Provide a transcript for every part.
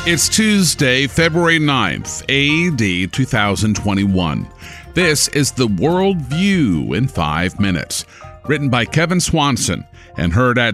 It's Tuesday, February 9th, AD 2021. This is The World View in 5 minutes, written by Kevin Swanson and heard at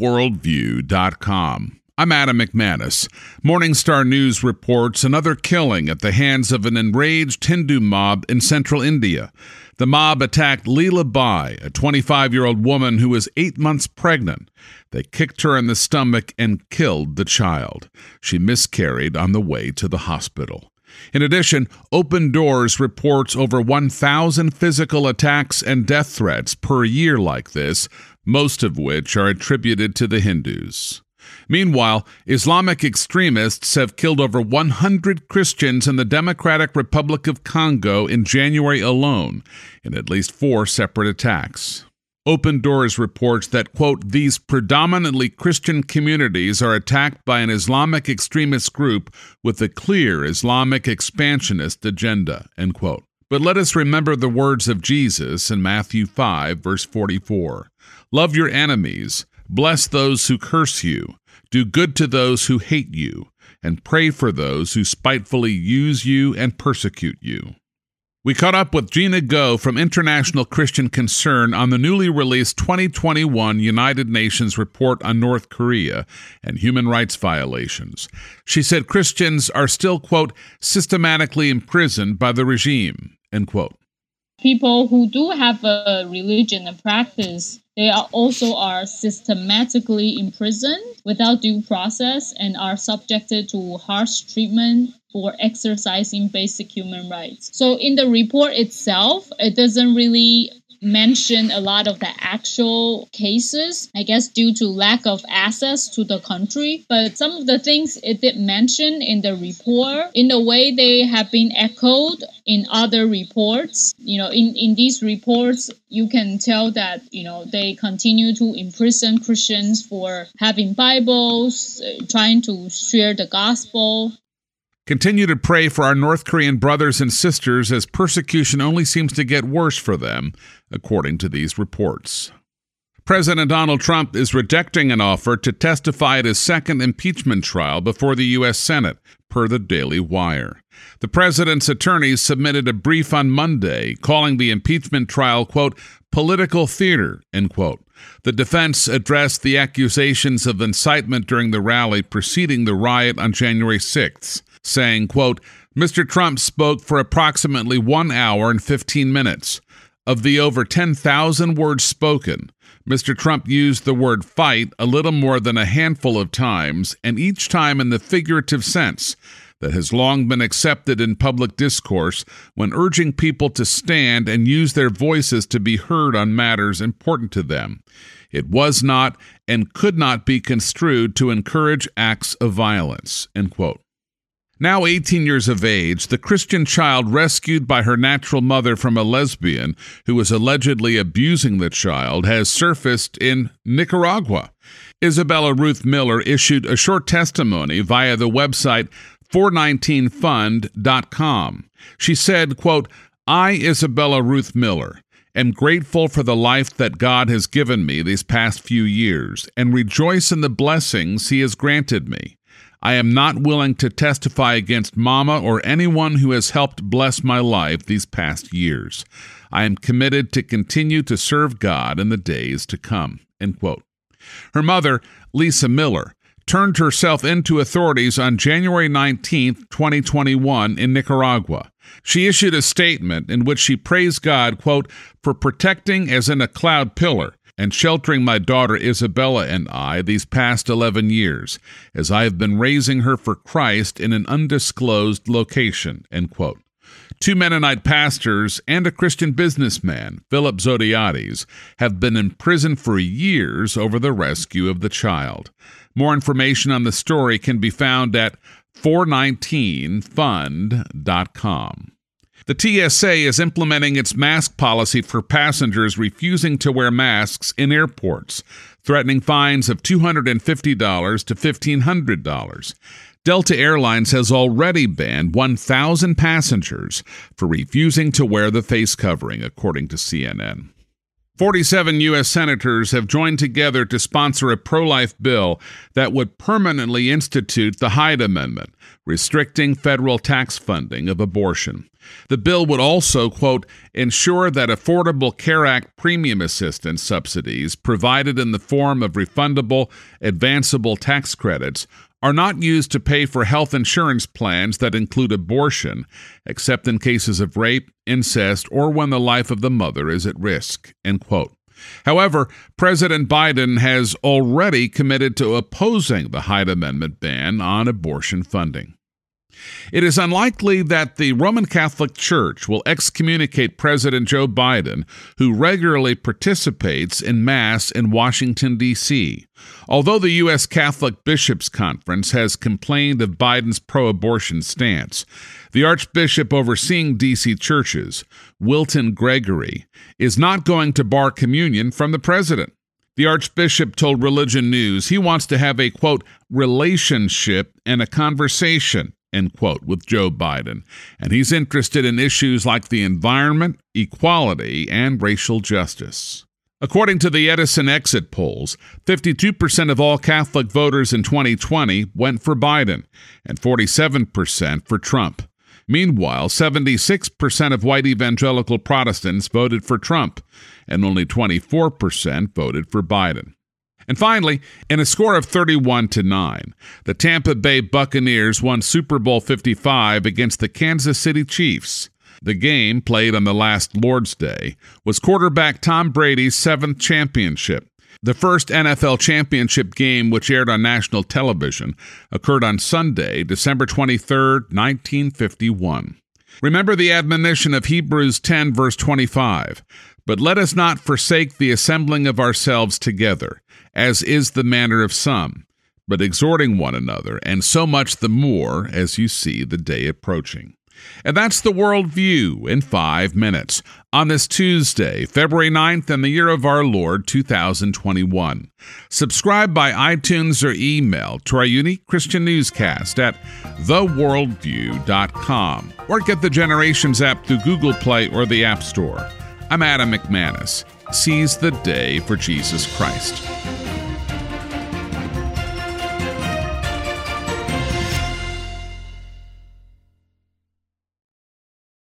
theworldview.com. I'm Adam McManus. Morningstar News reports another killing at the hands of an enraged Hindu mob in central India. The mob attacked Leela Bai, a 25-year-old woman who was 8 months pregnant. They kicked her in the stomach and killed the child. She miscarried on the way to the hospital. In addition, Open Doors reports over 1,000 physical attacks and death threats per year like this, most of which are attributed to the Hindus. Meanwhile, Islamic extremists have killed over 100 Christians in the Democratic Republic of Congo in January alone, in at least 4 separate attacks. Open Doors reports that, quote, these predominantly Christian communities are attacked by an Islamic extremist group with a clear Islamic expansionist agenda, end quote. But let us remember the words of Jesus in Matthew 5, verse 44. Love your enemies, bless those who curse you, do good to those who hate you, and pray for those who spitefully use you and persecute you. We caught up with Gina Go from International Christian Concern on the newly released 2021 United Nations report on North Korea and human rights violations. She said Christians are still, quote, systematically imprisoned by the regime, end quote. People who do have a religion and practice, they are systematically imprisoned without due process and are subjected to harsh treatment for exercising basic human rights. So in the report itself, it doesn't really mention a lot of the actual cases, I guess due to lack of access to the country. But some of the things it did mention in the report, in a way they have been echoed in other reports. In these reports, you can tell that, they continue to imprison Christians for having Bibles, trying to share the gospel. Continue to pray for our North Korean brothers and sisters as persecution only seems to get worse for them, according to these reports. President Donald Trump is rejecting an offer to testify at his second impeachment trial before the U.S. Senate, per the Daily Wire. The president's attorneys submitted a brief on Monday calling the impeachment trial, quote, political theater, end quote. The defense addressed the accusations of incitement during the rally preceding the riot on January 6th, saying, quote, Mr. Trump spoke for approximately 1 hour and 15 minutes. Of the over 10,000 words spoken, Mr. Trump used the word fight a little more than a handful of times, and each time in the figurative sense that has long been accepted in public discourse when urging people to stand and use their voices to be heard on matters important to them. It was not and could not be construed to encourage acts of violence, end quote. Now 18 years of age, the Christian child rescued by her natural mother from a lesbian who was allegedly abusing the child has surfaced in Nicaragua. Isabella Ruth Miller issued a short testimony via the website 419fund.com. She said, quote, I, Isabella Ruth Miller, am grateful for the life that God has given me these past few years and rejoice in the blessings He has granted me. I am not willing to testify against Mama or anyone who has helped bless my life these past years. I am committed to continue to serve God in the days to come, end quote. Her mother, Lisa Miller, turned herself into authorities on January 19, 2021 in Nicaragua. She issued a statement in which she praised God, quote, for protecting as in a cloud pillar and sheltering my daughter Isabella and I these past 11 years, as I have been raising her for Christ in an undisclosed location, end quote. 2 Mennonite pastors and a Christian businessman, Philip Zodiates, have been in prison for years over the rescue of the child. More information on the story can be found at 419fund.com. The TSA is implementing its mask policy for passengers refusing to wear masks in airports, threatening fines of $250 to $1,500. Delta Airlines has already banned 1,000 passengers for refusing to wear the face covering, according to CNN. 47 U.S. senators have joined together to sponsor a pro-life bill that would permanently institute the Hyde Amendment, restricting federal tax funding of abortion. The bill would also, quote, ensure that Affordable Care Act premium assistance subsidies provided in the form of refundable, advanceable tax credits are not used to pay for health insurance plans that include abortion, except in cases of rape, incest, or when the life of the mother is at risk, end quote. However, President Biden has already committed to opposing the Hyde Amendment ban on abortion funding. It is unlikely that the Roman Catholic Church will excommunicate President Joe Biden, who regularly participates in Mass in Washington, D.C. Although the U.S. Catholic Bishops' Conference has complained of Biden's pro-abortion stance, the Archbishop overseeing D.C. churches, Wilton Gregory, is not going to bar communion from the president. The Archbishop told Religion News he wants to have a, quote, relationship and a conversation, end quote, with Joe Biden, and he's interested in issues like the environment, equality, and racial justice. According to the Edison exit polls, 52% of all Catholic voters in 2020 went for Biden, and 47% for Trump. Meanwhile, 76% of white evangelical Protestants voted for Trump, and only 24% voted for Biden. And finally, in a score of 31-9, the Tampa Bay Buccaneers won Super Bowl 55 against the Kansas City Chiefs. The game, played on the last Lord's Day, was quarterback Tom Brady's 7th championship. The first NFL championship game, which aired on national television, occurred on Sunday, December 23, 1951. Remember the admonition of Hebrews 10, verse 25. But let us not forsake the assembling of ourselves together, as is the manner of some, but exhorting one another, and so much the more as you see the day approaching. And that's the World View in 5 minutes on this Tuesday, February 9th, in the year of our Lord, 2021. Subscribe by iTunes or email to our unique Christian newscast at theworldview.com, or get the Generations app through Google Play or the App Store. I'm Adam McManus. Seize the day for Jesus Christ.